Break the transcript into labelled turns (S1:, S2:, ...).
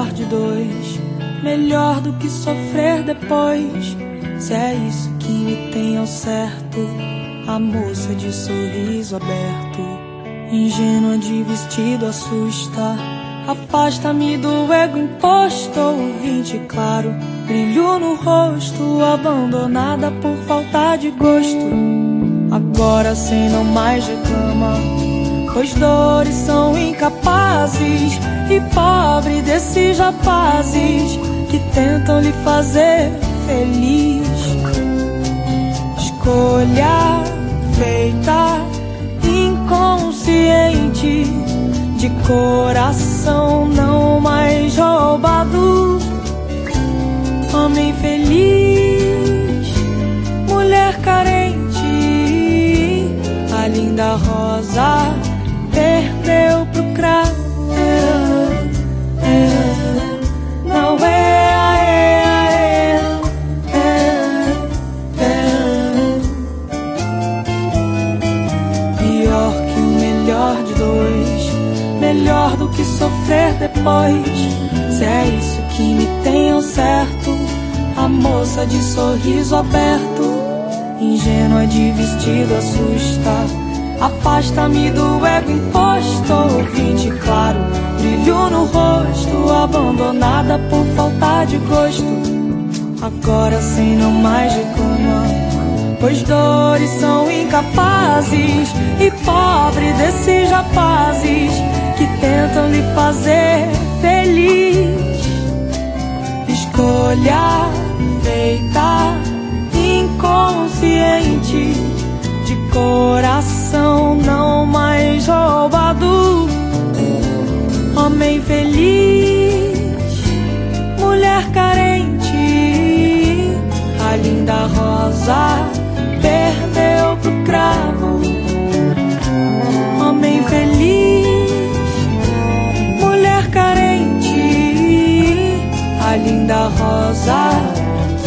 S1: melhor de dois, melhor do que sofrer depois. Se é isso que me tem ao certo, a moça de sorriso aberto, ingênua de vestido assusta. Afasta-me do ego imposto, ouvinte claro, brilho no rosto, abandonada por falta de gosto. Agora cê não mais reclama, pois dores são incapazes, e pobre desses rapazes que tentam lhe fazer feliz. Escolha feita inconsciente, de coração não mais roubado. Homem feliz, mulher carente, a linda rosa perdeu pro cravo. Não pior que o melhor de dois, melhor do que sofrer depois. Se é isso que me tem ao certo, a moça de sorriso aberto, ingênua de vestido assusta. Afasta-me do ego imposto, ouvinte claro, brilho no rosto, abandonada por falta de gosto. Agora cê não mais reclama, pois dores são incapazes, e pobre desses rapazes que tentam lhe fazer feliz. Escolha feita inconsciente, de coração não mais roubado. Homem feliz, mulher carente, a linda rosa perdeu pro cravo. Homem feliz, mulher carente, a linda rosa